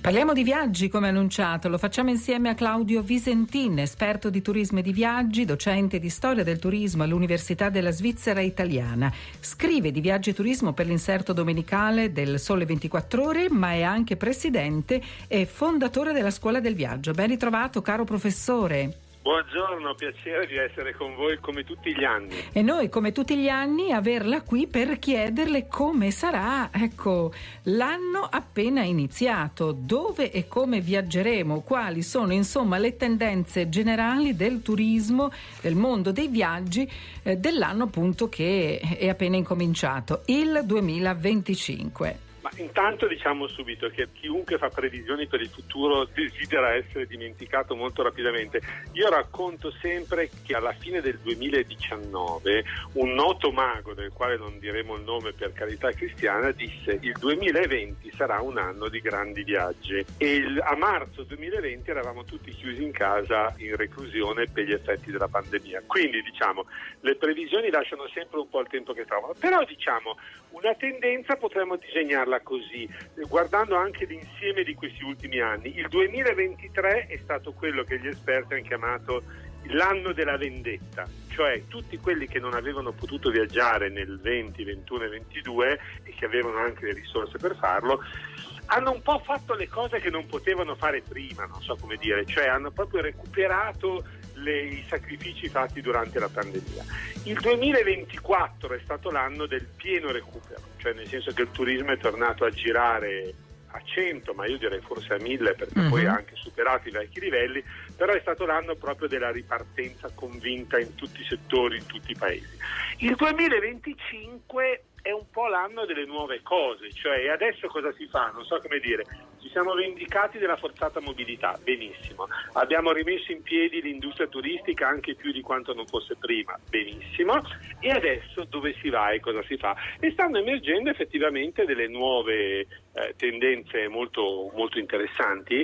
Parliamo di viaggi, come annunciato, lo facciamo insieme a Claudio Visentin, esperto di turismo e di viaggi, docente di storia del turismo all'Università della Svizzera Italiana. Scrive di viaggi e turismo per l'Inserto domenicale del Sole 24 Ore, ma è anche presidente e fondatore della Scuola del Viaggio. Ben ritrovato, caro professore. Buongiorno, piacere di essere con voi come tutti gli anni. E noi, come tutti gli anni, averla qui per chiederle come sarà, l'anno appena iniziato, dove e come viaggeremo, quali sono insomma le tendenze generali del turismo, del mondo dei viaggi, dell'anno appunto che è appena incominciato, il 2025. Ma intanto diciamo subito che chiunque fa previsioni per il futuro desidera essere dimenticato molto rapidamente. Io racconto sempre che alla fine del 2019 un noto mago, del quale non diremo il nome per carità cristiana, disse: il 2020 sarà un anno di grandi viaggi. E a marzo 2020 eravamo tutti chiusi in casa in reclusione per gli effetti della pandemia. Quindi diciamo le previsioni lasciano sempre un po' il tempo che trovano, però diciamo una tendenza potremmo disegnarla così, guardando anche l'insieme di questi ultimi anni. Il 2023 è stato quello che gli esperti hanno chiamato l'anno della vendetta, cioè tutti quelli che non avevano potuto viaggiare nel 20, 21 e 22 e che avevano anche le risorse per farlo, hanno un po' fatto le cose che non potevano fare prima, non so come dire, cioè hanno proprio recuperato i sacrifici fatti durante la pandemia. Il 2024 è stato l'anno del pieno recupero, cioè nel senso che il turismo è tornato a girare a 100, ma io direi forse a 1000, perché poi ha anche superato i vecchi livelli, però è stato l'anno proprio della ripartenza convinta in tutti i settori, in tutti i paesi. Il 2025 è un po' l'anno delle nuove cose, cioè adesso cosa si fa? Non so come dire, ci siamo vendicati della forzata mobilità, benissimo, abbiamo rimesso in piedi l'industria turistica anche più di quanto non fosse prima, benissimo, e adesso dove si va e cosa si fa? E stanno emergendo effettivamente delle nuove tendenze molto, molto interessanti.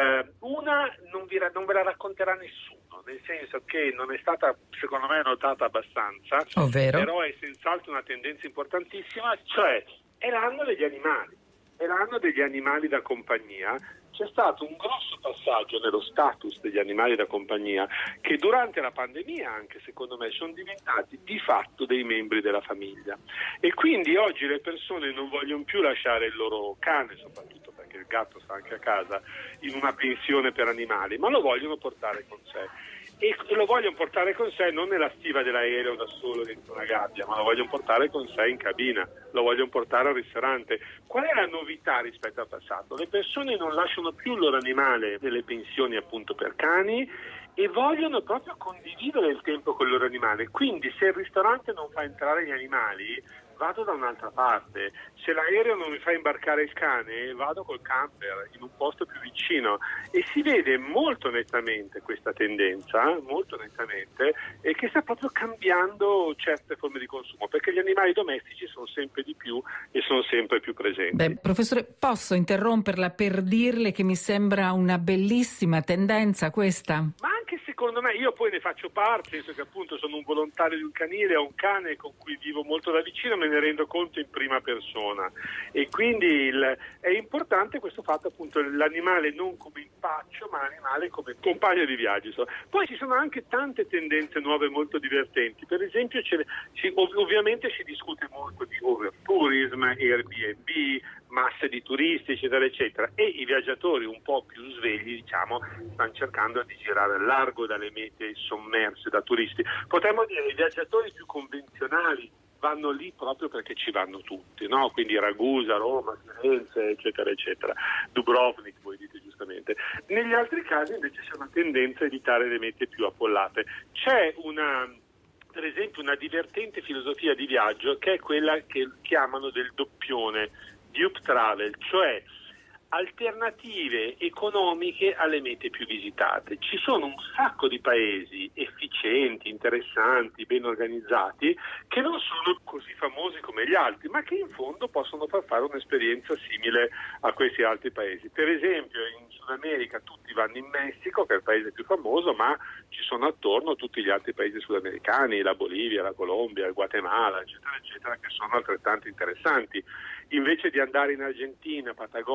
Una non ve la racconterà nessuno, nel senso che non è stata secondo me notata abbastanza, ovvero? Però è senz'altro una tendenza importantissima, cioè è l'anno degli animali, è l'anno degli animali da compagnia. C'è stato un grosso passaggio nello status degli animali da compagnia che durante la pandemia anche secondo me sono diventati di fatto dei membri della famiglia, e quindi oggi le persone non vogliono più lasciare il loro cane, soprattutto perché il gatto sta anche a casa, in una pensione per animali, ma lo vogliono portare con sé. E lo vogliono portare con sé non nella stiva dell'aereo da solo dentro una gabbia, ma lo vogliono portare con sé in cabina, lo vogliono portare al ristorante. Qual è la novità rispetto al passato? Le persone non lasciano più il loro animale nelle pensioni appunto per cani e vogliono proprio condividere il tempo con il loro animale. Quindi se il ristorante non fa entrare gli animali, vado da un'altra parte. Se l'aereo non mi fa imbarcare il cane, vado col camper in un posto più vicino. E si vede molto nettamente questa tendenza, molto nettamente, e che sta proprio cambiando certe forme di consumo, perché gli animali domestici sono sempre di più e sono sempre più presenti. Beh, professore, posso interromperla per dirle che mi sembra una bellissima tendenza questa? Ma anche secondo me, io poi ne faccio parte, penso che appunto sono un volontario di un canile, ho un cane con cui vivo molto da vicino, me ne rendo conto in prima persona, e quindi è importante questo fatto, appunto, l'animale non come impaccio ma l'animale come compagno di viaggio. Poi ci sono anche tante tendenze nuove molto divertenti, per esempio ovviamente si discute molto di overtourism, Airbnb, masse di turisti eccetera eccetera, e i viaggiatori un po' più svegli diciamo stanno cercando di girare al largo dalle mete sommerse da turisti. Potremmo dire i viaggiatori più convenzionali vanno lì proprio perché ci vanno tutti, no? Quindi Ragusa, Roma, Firenze eccetera eccetera, Dubrovnik voi dite giustamente. Negli altri casi invece c'è una tendenza a evitare le mete più affollate. C'è per esempio una divertente filosofia di viaggio che è quella che chiamano del doppione, dupe travel, cioè alternative economiche alle mete più visitate. Ci sono un sacco di paesi efficienti, interessanti, ben organizzati, che non sono così famosi come gli altri, ma che in fondo possono far fare un'esperienza simile a questi altri paesi. Per esempio in Sud America tutti vanno in Messico, che è il paese più famoso, ma ci sono attorno tutti gli altri paesi sudamericani, la Bolivia, la Colombia, il Guatemala, eccetera, eccetera, che sono altrettanto interessanti. Invece di andare in Argentina, Patagonia, terre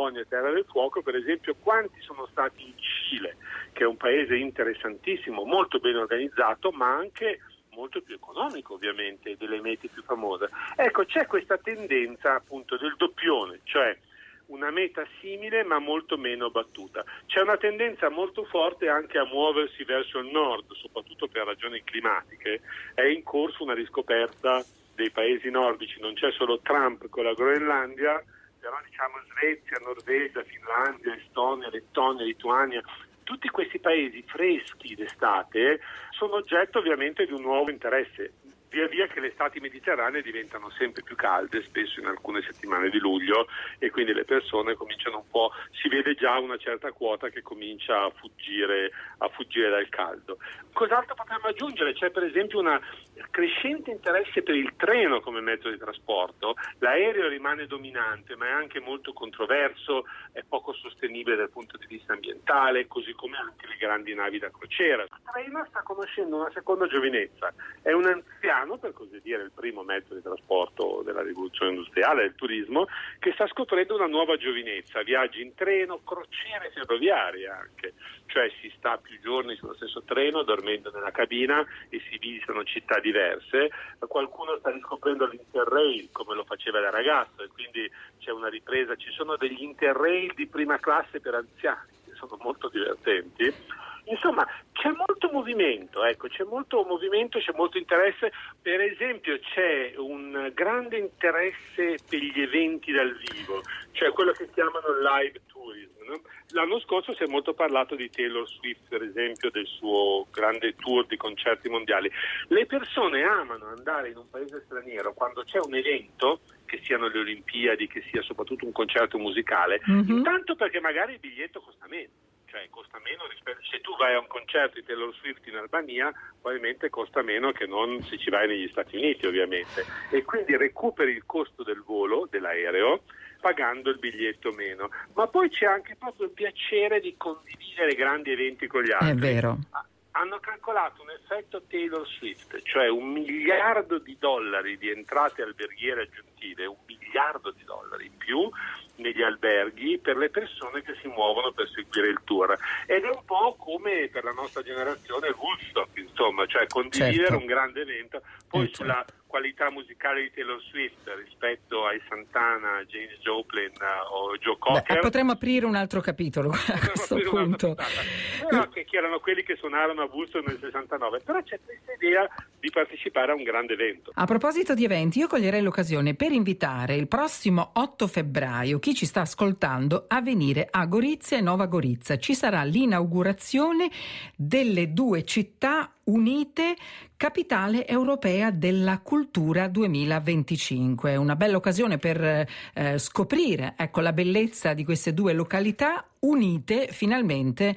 Terra del Fuoco, per esempio, quanti sono stati in Cile, che è un paese interessantissimo, molto ben organizzato, ma anche molto più economico ovviamente, delle mete più famose. Ecco, c'è questa tendenza appunto del doppione, cioè una meta simile ma molto meno battuta. C'è una tendenza molto forte anche a muoversi verso il nord, soprattutto per ragioni climatiche. È in corso una riscoperta dei paesi nordici, non c'è solo Trump con la Groenlandia, però diciamo Svezia, Norvegia, Finlandia, Estonia, Lettonia, Lituania, tutti questi paesi freschi d'estate sono oggetto ovviamente di un nuovo interesse. Via via che le estati mediterranee diventano sempre più calde, spesso in alcune settimane di luglio, e quindi le persone cominciano un po', si vede già una certa quota che comincia a fuggire dal caldo. Cos'altro potremmo aggiungere? C'è per esempio un crescente interesse per il treno come mezzo di trasporto. L'aereo rimane dominante, ma è anche molto controverso, è poco sostenibile dal punto di vista ambientale, così come anche le grandi navi da crociera. Il treno sta conoscendo una seconda giovinezza, è un anziano, per così dire, il primo mezzo di trasporto della rivoluzione industriale, del turismo, che sta scoprendo una nuova giovinezza, viaggi in treno, crociere ferroviarie anche, cioè si sta più giorni sullo stesso treno dormendo nella cabina e si visitano città diverse. Qualcuno sta riscoprendo l'Interrail come lo faceva da ragazzo, e quindi c'è una ripresa, ci sono degli Interrail di prima classe per anziani che sono molto divertenti. Insomma, c'è molto movimento, c'è molto interesse. Per esempio c'è un grande interesse per gli eventi dal vivo, cioè quello che chiamano live tourism, no? L'anno scorso si è molto parlato di Taylor Swift, per esempio, del suo grande tour di concerti mondiali. Le persone amano andare in un paese straniero quando c'è un evento, che siano le Olimpiadi, che sia soprattutto un concerto musicale, intanto perché magari il biglietto costa meno. Cioè costa meno rispetto, se tu vai a un concerto di Taylor Swift in Albania probabilmente costa meno che non se ci vai negli Stati Uniti, ovviamente, e quindi recuperi il costo del volo, dell'aereo, pagando il biglietto meno. Ma poi c'è anche proprio il piacere di condividere grandi eventi con gli altri. È vero. Hanno calcolato un effetto Taylor Swift, cioè $1 miliardo di entrate alberghiere aggiuntive, $1 miliardo in più negli alberghi per le persone che si muovono per seguire il tour. Ed è un po' come per la nostra generazione Woodstock, insomma, cioè condividere un grande evento. Poi sulla qualità musicale di Taylor Swift rispetto ai Santana, James Joplin o Joe Cocker. Potremmo aprire un altro capitolo a questo punto. Però che erano quelli che suonarono a Woodstock nel 69. Però c'è questa idea di partecipare a un grande evento. A proposito di eventi, io coglierei l'occasione per invitare il prossimo 8 febbraio chi ci sta ascoltando a venire a Gorizia e Nova Gorizia. Ci sarà l'inaugurazione delle due città unite, capitale europea della cultura 2025. È una bella occasione per scoprire la bellezza di queste due località unite finalmente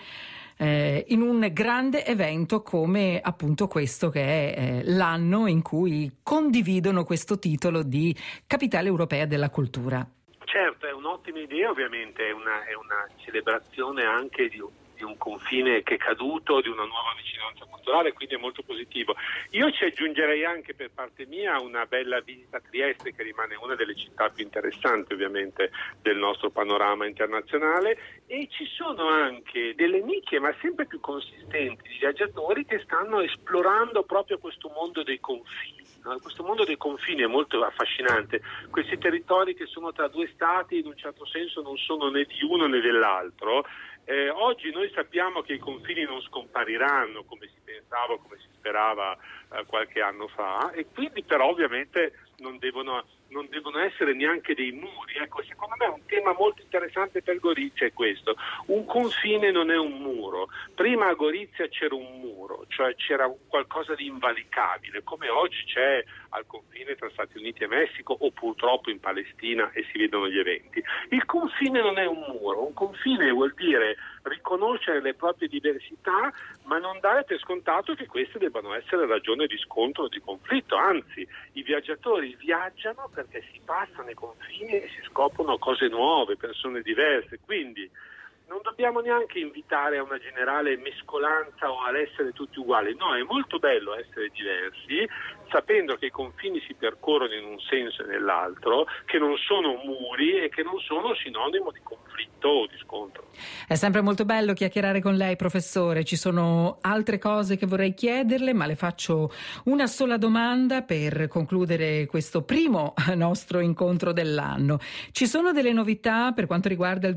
in un grande evento come appunto questo, che è l'anno in cui condividono questo titolo di capitale europea della cultura. Certo, è un'ottima idea, ovviamente, è una celebrazione anche di un confine che è caduto, di una nuova vicinanza culturale, quindi è molto positivo. Io ci aggiungerei anche per parte mia una bella visita a Trieste, che rimane una delle città più interessanti ovviamente del nostro panorama internazionale, e ci sono anche delle nicchie ma sempre più consistenti di viaggiatori che stanno esplorando proprio questo mondo dei confini. Questo mondo dei confini è molto affascinante, questi territori che sono tra due stati in un certo senso non sono né di uno né dell'altro. Oggi noi sappiamo che i confini non scompariranno come si pensava, come si sperava qualche anno fa, e quindi però ovviamente non devono essere neanche dei muri. Ecco, secondo me un tema molto interessante per Gorizia è questo: un confine non è un muro. Prima a Gorizia c'era un muro, cioè c'era qualcosa di invalicabile, come oggi c'è al confine tra Stati Uniti e Messico, o purtroppo in Palestina, e si vedono gli eventi. Il confine non è un muro, un confine vuol dire riconoscere le proprie diversità, ma non dare per scontato che queste debbano essere ragione di scontro o di conflitto. Anzi, i viaggiatori viaggiano perché si passano i confini e si scoprono cose nuove, persone diverse. Quindi non dobbiamo neanche invitare a una generale mescolanza o all'essere tutti uguali. No, è molto bello essere diversi, sapendo che i confini si percorrono in un senso e nell'altro, che non sono muri e che non sono sinonimo di conflitto o di scontro. È sempre molto bello chiacchierare con lei, professore. Ci sono altre cose che vorrei chiederle, ma le faccio una sola domanda per concludere questo primo nostro incontro dell'anno. Ci sono delle novità per quanto riguarda il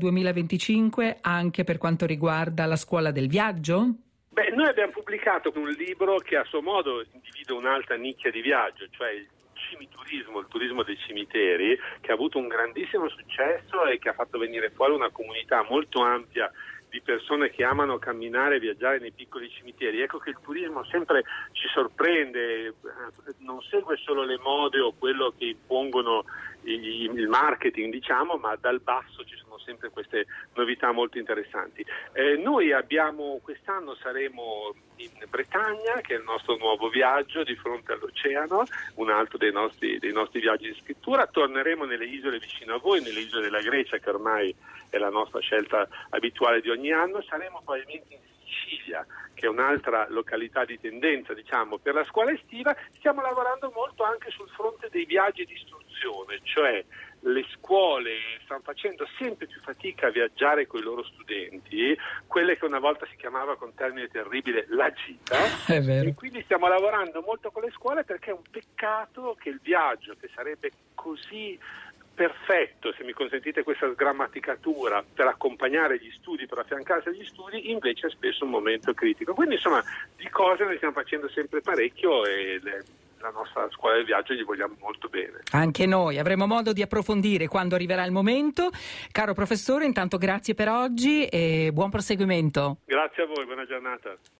2025, anche per quanto riguarda la scuola del viaggio? Beh, noi abbiamo pubblicato un libro che a suo modo individua un'altra nicchia di viaggio, cioè il cimiturismo, il turismo dei cimiteri, che ha avuto un grandissimo successo e che ha fatto venire fuori una comunità molto ampia di persone che amano camminare e viaggiare nei piccoli cimiteri. Ecco che il turismo sempre ci sorprende, non segue solo le mode o quello che impongono il marketing, diciamo, ma dal basso ci sono sempre queste novità molto interessanti. Noi quest'anno saremo in Bretagna, che è il nostro nuovo viaggio di fronte all'oceano, un altro dei nostri viaggi di scrittura. Torneremo nelle isole vicino a voi, nelle isole della Grecia, che ormai è la nostra scelta abituale di ogni anno. Saremo probabilmente in Sicilia, che è un'altra località di tendenza, diciamo, per la scuola estiva. Stiamo lavorando molto anche sul fronte dei viaggi di istruzione, cioè le scuole stanno facendo sempre più fatica a viaggiare con i loro studenti, quelle che una volta si chiamava con termine terribile la gita, è vero. E quindi stiamo lavorando molto con le scuole, perché è un peccato che il viaggio, che sarebbe così perfetto, se mi consentite questa sgrammaticatura, per accompagnare gli studi, per affiancarsi agli studi, invece è spesso un momento critico. Quindi insomma di cose ne stiamo facendo sempre parecchio e la nostra scuola del viaggio gli vogliamo molto bene. Anche noi avremo modo di approfondire quando arriverà il momento. Caro professore, intanto grazie per oggi e buon proseguimento. Grazie a voi, buona giornata.